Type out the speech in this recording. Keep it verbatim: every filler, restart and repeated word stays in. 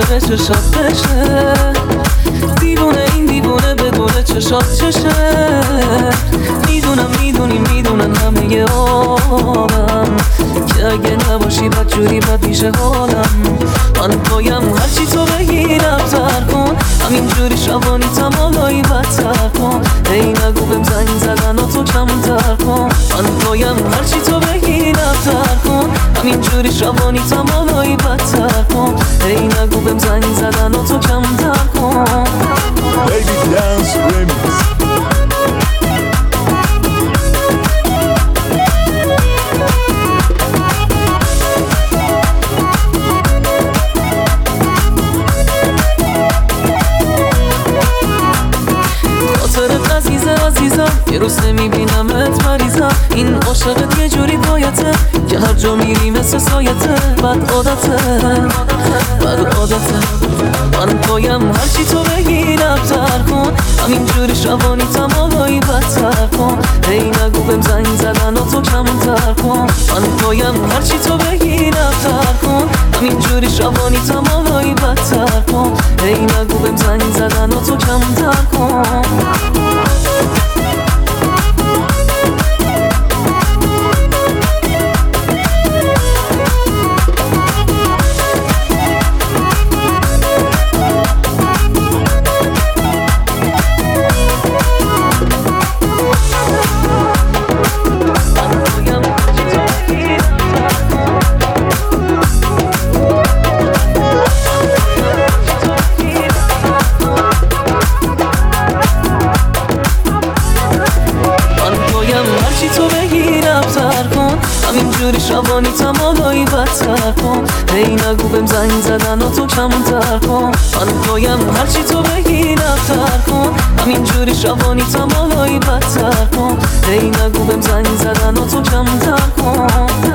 نور چشات بشه، دیوونه این دیوونه بدون چشات چشه. میدونم میدونی میدونن همه آدم که اگه نباشی بد جوری بد میشه حالم. من پایم هرچی تو بگی رفتر کن، همینجوری شبانی تمالایی بدتر کن. ای نگو بهم زنگ زدن و تو کمتر کن. من پایم هرچی تو بگی رفتر کن، همینجوری شبانی تمالایی بدتر کن. ای نگو بهم زنگ زدن و تو کمتر کن. Baby Dance Remix. خاطرت عزیزه عزیزم، یه روز نمیبینمت مریضم. این عاشقت یه جوری بایته که هر جا میری مثل سایته. بد عادته بد عادته. من پایم هرچی تو بگی رفتر کن، همینجوری شبانی تمالایی بدتر کن. ای نگو بهم زنگ زدن و تو کمتر کن. من پایم هرچی تو بگی رفتر کن، همینجوری شبانی تمالایی بدتر کن. ای نگو بهم زنگ زدن و تو کمتر کن. هرچی تو بگی رفتر کن، همینجوری شبانی تمالایی بدتر کن. ای نگو بهم زنگ زدن و تو کمتر کن. من پایم هرچی تو بگی رفتر کن، همینجوری شبانی تمالایی بدتر کن. ای نگو بهم زنگ زدن و تو کمتر کن.